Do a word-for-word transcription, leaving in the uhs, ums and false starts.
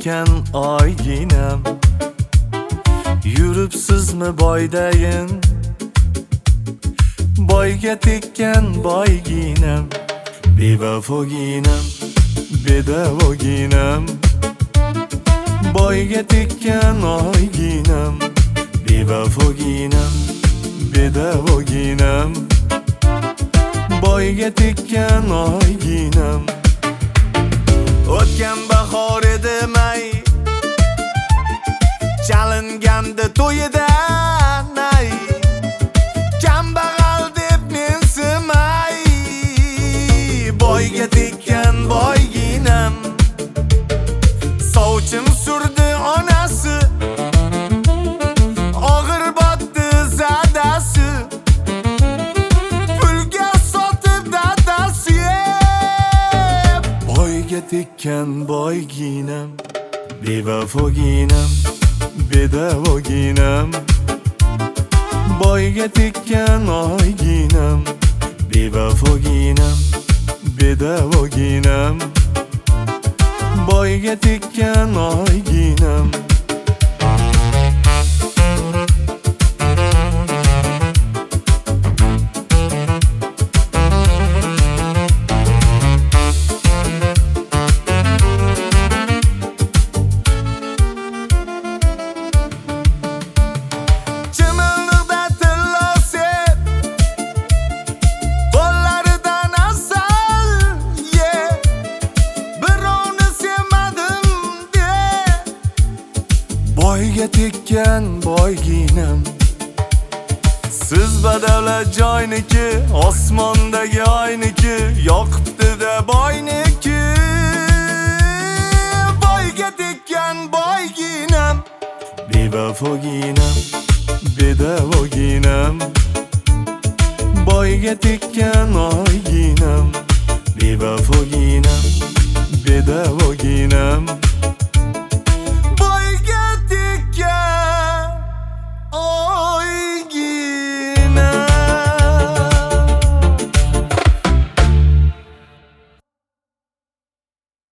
tekkan oyginam, yuribsizmi boydayin? Boyga tekkan boyginam, bevafoginam, bedavoginam. Boyga tekkan oyginam, bevafoginam, bedavoginam. Boyga tekkan oyginam. O'tgan bahor edimay, chalinganda to'yidan ay, kambag'al deb mensimay. Boyga tekkan boyginam, sovchim surdi onasi, og'ir botdi zadasi, pulga sotib dadasi. Boyga tekkan boyginam, bevafoginam, bedavoginam. Boyga tekkan oyginam, bevafoginam, bedavoginam. Boyga tekkan oyginam. Boyga tekkan boyginam, siz badavlat joyniki, osmondagi oyniki, yoqibdi-da boyniki. Boyga tekkan boyginam, bevafoginam, bedavoginam. Boyga tekkan oyginam, bevafoginam, bedavoginam.